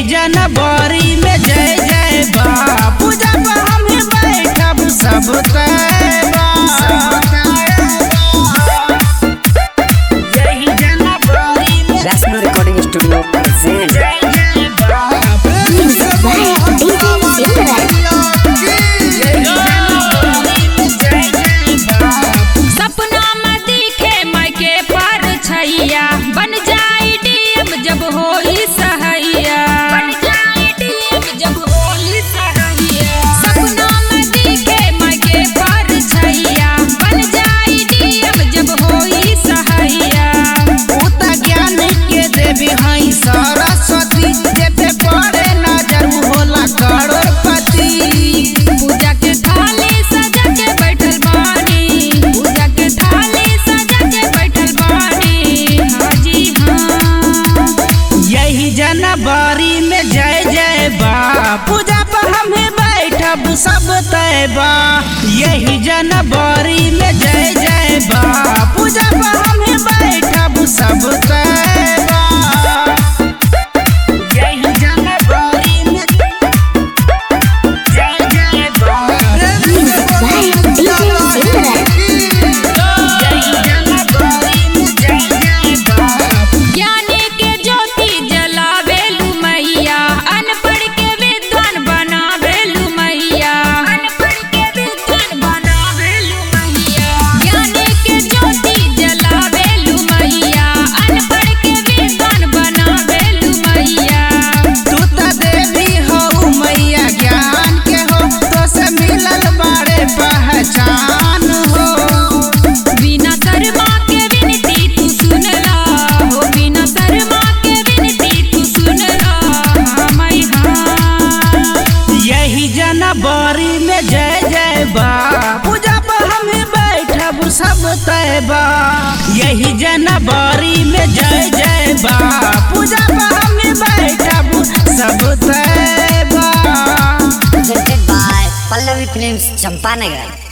जनवरी में जय जय बा पूजा पर हम बैठब सब तैबा। यही जनवरी में रैशनल रिकॉर्डिंग स्टूडियो प्रेजेंट। सपना में दिखे मायके पर छैया बन जाई डीएम जब होई सहैया। बन जाई डीएम जब होई सहैया। सपना में दिखे मायके पर छैया बन जाई डीएम जब होई सहैया। उता ज्ञान के देवी हई सरस्वती जेते पड़े नजर होला करोड़पति। पूजा के थाली सजा के बैठल बानी। पूजा के थाली सजा के बैठल बानी। हाजी हाँ यही जनवरी में जय जय बा पूजा पर हम बैठब सब तैबा। यही जनवरी में जय जय बा पूजा पर हम बैठब सब तैबा। यही जनवरी में जय जय बा। यही जनवरी में जय जय बा। ज्ञानी के ज्योति जलावेलु मैया अनपढ़ के विद्वान बनावेलु मैया। अनपढ़ के विद्वान बनावेलु मैया। ज्ञानी के ज्योति जलावेलु मैया अनपढ़ के विद्वान बनावेलु मैया। तू त देवी हो मैया ज्ञान के हो तो से मिलल बारे पहचान हो। बिना शर्मा के विनती तू सुन ला हो। बिना शर्मा के विनती तू सुन ला मैं हाँ। यही जनवरी में जय जय बा पूजा पर हम बैठब सब तैबा। यही जनवरी में जय जय बा पूजा पर हम बैठब सब तैबा। Presented by Pallavi Films, Champanagar।